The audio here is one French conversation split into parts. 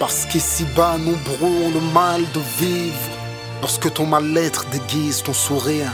Parce qu'ici-bas, nombreux ont le mal de vivre. Lorsque ton mal-être déguise ton sourire.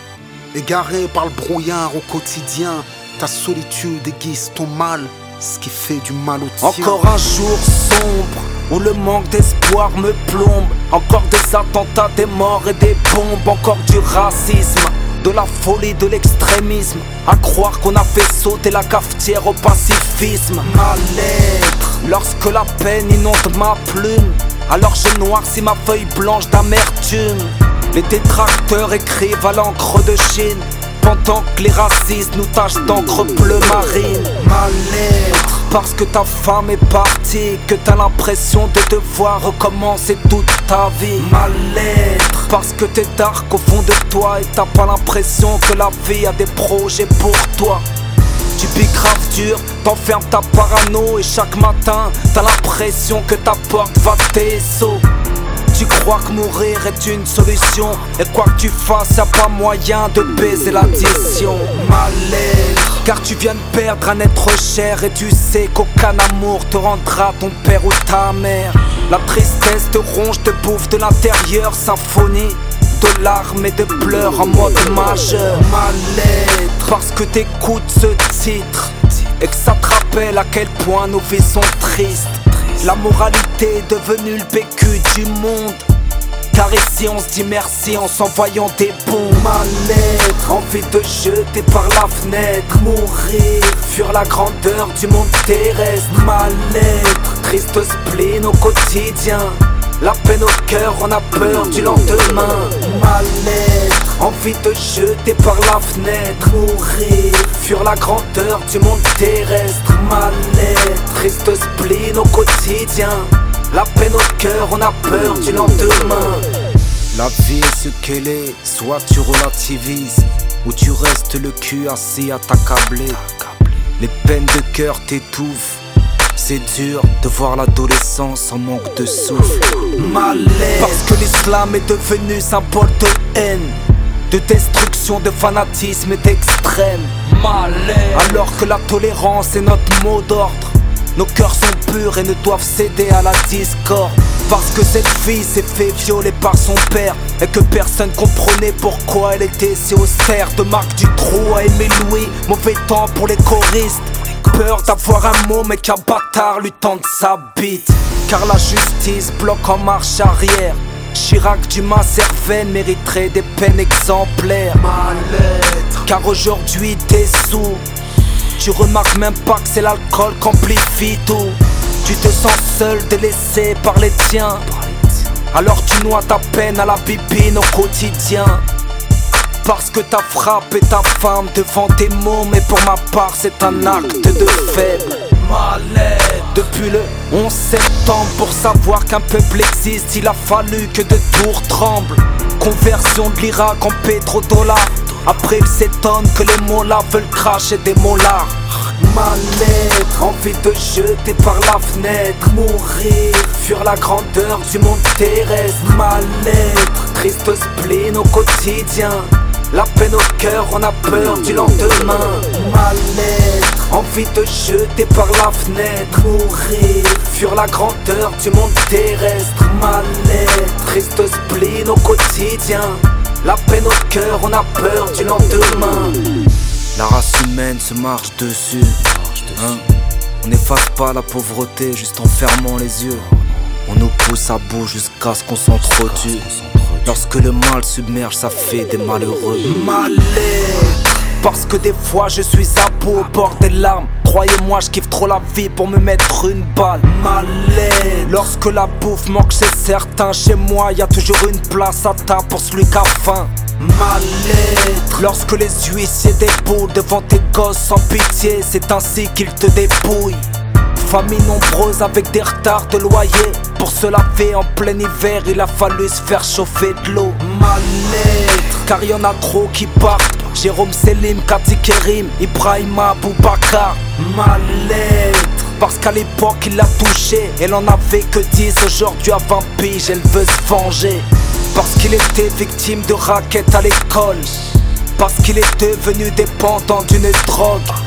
Égaré par le brouillard au quotidien, ta solitude aiguise ton mal, ce qui fait du mal au tien. Encore un jour sombre où le manque d'espoir me plombe. Encore des attentats, des morts et des bombes. Encore du racisme, de la folie, de l'extrémisme. À croire qu'on a fait sauter la cafetière au pacifisme. Mal-être, lorsque la peine inonde ma plume, alors je noircis ma feuille blanche d'amertume. Les détracteurs écrivent à l'encre de Chine, pendant que les racistes nous tachent d'encre bleu marine. Mal-être, parce que ta femme est partie, que t'as l'impression de devoir recommencer toute ta vie. Mal-être, parce que t'es dark au fond de toi et t'as pas l'impression que la vie a des projets pour toi. Tu piques grave dur, t'enfermes ta parano et chaque matin t'as l'impression que ta porte va t'essorer. Tu crois que mourir est une solution, et quoi que tu fasses, y'a pas moyen de baiser l'addition. Mal-être, car tu viens de perdre un être cher, et tu sais qu'aucun amour te rendra ton père ou ta mère. La tristesse te ronge, te bouffe de l'intérieur, symphonie de larmes et de pleurs en mode majeur. Mal-être, parce que t'écoutes ce titre et que ça te rappelle à quel point nos vies sont tristes. La moralité est devenue le PQ du monde, car ici on se dit merci en s'envoyant des bombes. Mal-être, envie de jeter par la fenêtre, mourir, fuir la grandeur du monde terrestre. Mal-être, triste spleen au quotidien, la peine au cœur, on a peur du lendemain. Mal-être, envie de jeter par la fenêtre, mourir, fuir la grandeur du monde terrestre. Mal-être, triste spleen au quotidien, la peine au cœur, on a peur du lendemain. La vie est ce qu'elle est, soit tu relativises, ou tu restes le cul assis à t'accabler. Les peines de cœur t'étouffent, c'est dur de voir l'adolescence en manque de souffle. Mal-être, parce que l'islam est devenu symbole de haine, de destruction, de fanatisme et d'extrême. Mal-être, alors que la tolérance est notre mot d'ordre, nos cœurs sont purs et ne doivent céder à la discorde. Parce que cette fille s'est fait violer par son père, et que personne comprenait pourquoi elle était si austère. De Marc Dutroux à Aimé Louis, mauvais temps pour les choristes. Peur d'avoir un mot mais qu'un bâtard lui tente sa bite. Car la justice bloque en marche arrière. Chirac, Dumas, Servaine mériterait des peines exemplaires. Mal-être, car aujourd'hui t'es sous, tu remarques même pas que c'est l'alcool qu'amplifie tout. Tu te sens seul, délaissé par les tiens, alors tu noies ta peine à la bibine au quotidien. Parce que ta frappe est ta femme devant tes mots, mais pour ma part c'est un acte de faible. Mal-être, depuis le 11 septembre, pour savoir qu'un peuple existe, il a fallu que de tours tremblent. Conversion de l'Irak en pétrodollar, après il s'étonne que les mollahs veulent cracher des molars. Mal-être, envie de jeter par la fenêtre, mourir, fuir la grandeur du monde terrestre. Mal-être, triste spleen au quotidien, la peine au cœur, on a peur du lendemain. Mal-être, envie de jeter par la fenêtre, mourir, fuir la grandeur du monde terrestre. Mal-être, triste spleen au quotidien, la peine au cœur, on a peur du lendemain. La race humaine se marche dessus, hein? On n'efface pas la pauvreté juste en fermant les yeux. On nous pousse à bout jusqu'à ce qu'on s'entretue. Lorsque le mal submerge, ça fait des malheureux. Mal-être, parce que des fois je suis à bout au bord des larmes. Croyez-moi, je kiffe trop la vie pour me mettre une balle. Mal-être, lorsque la bouffe manque chez certains, chez moi y a toujours une place à table pour celui qui a faim. Mal-être, lorsque les huissiers déboulent devant tes gosses sans pitié, c'est ainsi qu'ils te dépouillent. Famille nombreuse avec des retards de loyer, pour se laver en plein hiver il a fallu se faire chauffer de l'eau. Mal-être, car y'en a trop qui partent, Jérôme Selim, Kati Kerim, Ibrahima Boubacar. Mal-être, parce qu'à l'époque il l'a touché, elle en avait que 10, aujourd'hui à 20 piges elle veut se venger. Parce qu'il était victime de raquettes à l'école, parce qu'il est devenu dépendant d'une drogue,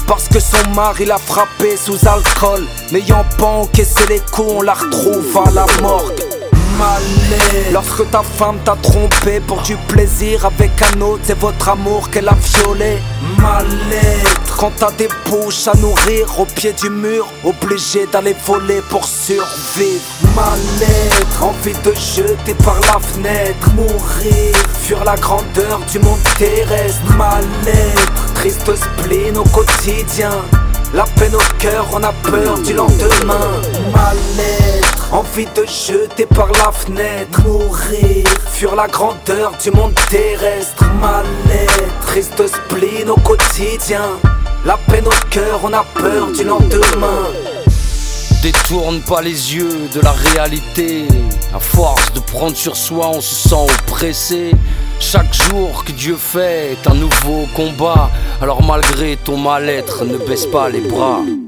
parce que son mari l'a frappé sous alcool. N'ayant pas encaissé les coups, on la retrouve à la morgue. Mal-être. Lorsque ta femme t'a trompé pour du plaisir avec un autre, c'est votre amour qu'elle a violé. Mal-être. Quand t'as des bouches à nourrir au pied du mur, obligé d'aller voler pour survivre. Mal-être. Envie de jeter par la fenêtre, mourir, fuir la grandeur du monde terrestre. Mal-être. Triste spleen au quotidien, la peine au cœur, on a peur du lendemain. Mal-être, envie de jeter par la fenêtre, mourir, fuir la grandeur du monde terrestre. Mal-être, triste spleen au quotidien, la peine au cœur, on a peur du lendemain. Détourne pas les yeux de la réalité. À force de prendre sur soi, on se sent oppressé. Chaque jour que Dieu fait est un nouveau combat. Alors malgré ton mal-être, ne baisse pas les bras.